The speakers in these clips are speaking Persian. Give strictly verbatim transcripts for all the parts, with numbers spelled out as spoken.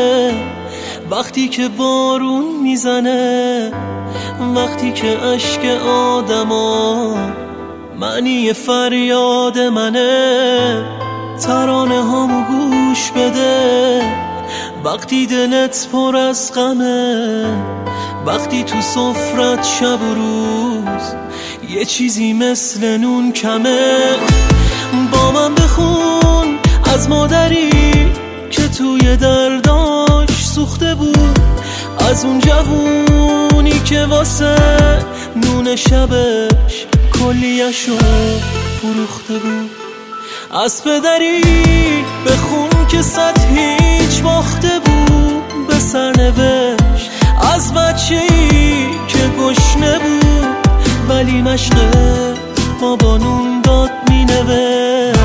وقتی که بارون میزنه، وقتی که اشک آدما معنی فریاد منه. ترانه هامو گوش بده وقتی دلت پر از غمه، وقتی تو سفرت شب و روز یه چیزی مثل نون کمه. با من بخون از مادری که توی درداش سوخته بود، از اون جوونی که واسه نون شبش کلیه‌شو فروخته بود. از پدری بخون که صد هیچ باخته بود به سرنوشت، از بچه‌ای که گشنه بود ولی مشق بابا نون داد مینوشت.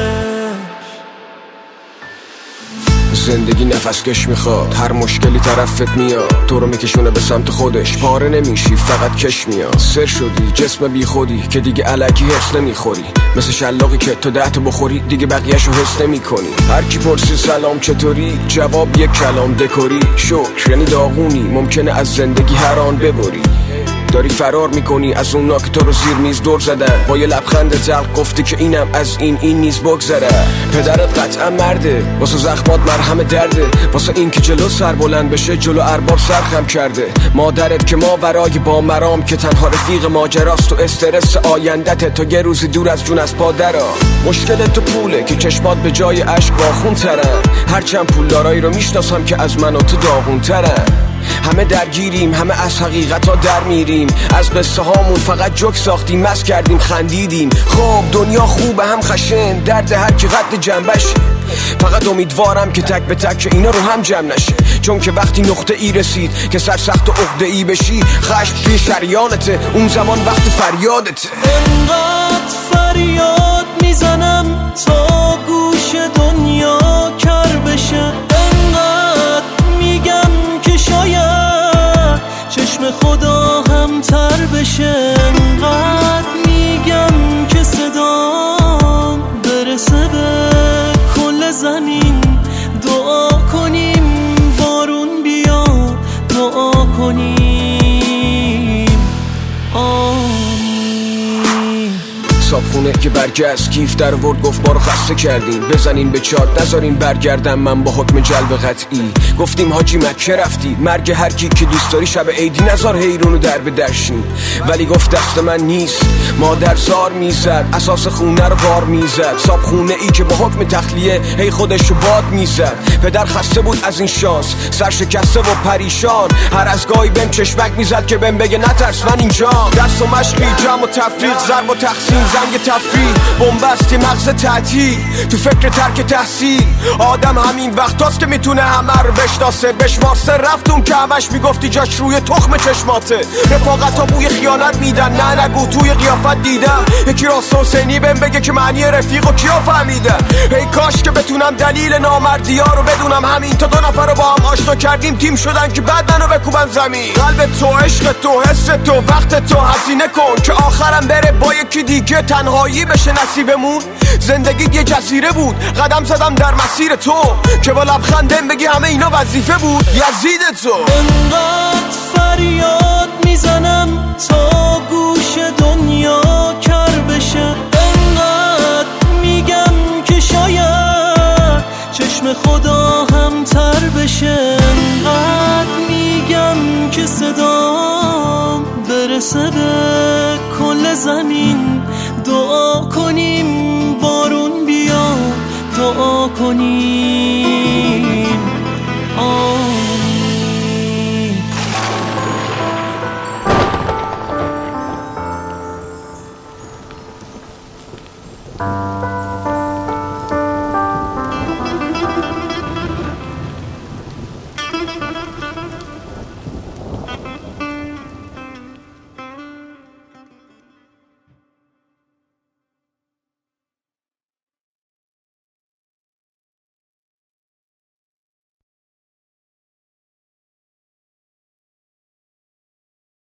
زندگی نفس کش میخواد، هر مشکلی طرفت میاد، تو رو میکشونه به سمت خودش، پاره نمیشی فقط کش میاد. سر شدی جسم بی خودی که دیگه الکی حس نمیخوری، مثل شلاقی که تو ده تا بخوری دیگه بقیه‌شو حس نمیکنی. هر کی پرسی سلام چطوری، جواب یک کلام دکوری. شکر یعنی داغونی، ممکنه از زندگی هر آن ببری. داری فرار میکنی از اونا که تو رو زیر میز دور زدن، با یه لبخند تلخ گفتی که اینم از این این نیز بگذره. پدرت قطعا مرده، واسه زخمات مرهم درده، واسه این که جلو سر بلند بشه جلو ارباب سرخم کرده. مادرت که ماورای با مرام که تنها رفیق ماجراست، و استرس آیندت تو یه روزی دور از جون از پادرا. مشکل تو پوله که چشمات به جای اشک باخون ترن، هرچند پولدارایی رو میشناسم که از من و تو داغون ترن. همه درگیریم، همه از حقیقت ها در میریم، از قصه هامون فقط جوک ساختیم، مست کردیم خندیدیم. خب دنیا خوبه هم خشن، درد هر کی قد جنبش. فقط امیدوارم که تک به تک اینا رو هم جمع نشه، چون که وقتی نقطه ای رسید که سرسخت و عقده ای بشی، خشم توی شریانته، اون زمان وقت فریادته. انقدر فریاد میزنم تا گوش دنیا کر بشه، انقدر میگم که شاید چشم خدا هم تر بشه، انقدر میگم که صدام برسه به کل زمین. دعا کنیم بارون بیاد، دعا کنیم آمین. صابخونه که برگشت کیف در ورد گفت ما رو خسته کردین، بزنین به چارت نذارین برگردم من با حکم جلب قطعی. گفتیم حاجی مکه رفتی، مرگ هر کی که دوست داری شب عیدی نذار حیرونو در به درشین. ولی گفت دست من نیست، مادر زار میزد، اساس خونه رو بار میزد. صابخونه ای که با حکم تخلیه هی خودشو باد میزد. پدر خسته بود از این شانس، سر شکسته و پریشان، هر از گاهی بهم چشمک میزد که بهم بگه نترس من اینجام. دست و مشقی، جمع و تفریق، ضرب و تقسیم، زنگ تفریح، بنبستی مغز تعطیل، تو فکر ترک تحصیل. آدم همین وقتاست که میتونه همه رو بشناسه، بشمارسه رفتون که همش میگفتی جاش روی تخم چشماته. رفاقت ها بوی خیانت میدن، نه نگو توی قیافت دیدم یکی راست حسینی بهم بگه که معنی رفیق و کیا فهمیدن. ای کاش که بتونم دلیل نامردی ها رو بدونم، همین تا دو نفر رو با هم آشنا کردیم تیم شدن که بعد منو بکوبن زمین. قلب تو، عشق تو، حس تو، وقت تو هزینه کن که آخرم بره با یکی دیگه تنهایی بشه نصیبمون. زندگی یه جزیره بود، قدم زدم در مسیر تو که با لبخندم بگی همه اینا وظیفه بود. یزید تو انقدر فریاد میزنم تا گوش دنیا کر بشه، انقدر میگم که شاید چشم خدا هم تر بشه، انقدر میگم که صدام برسه به کل زمین. دعا کنیم بارون بیاد، دعا کنیم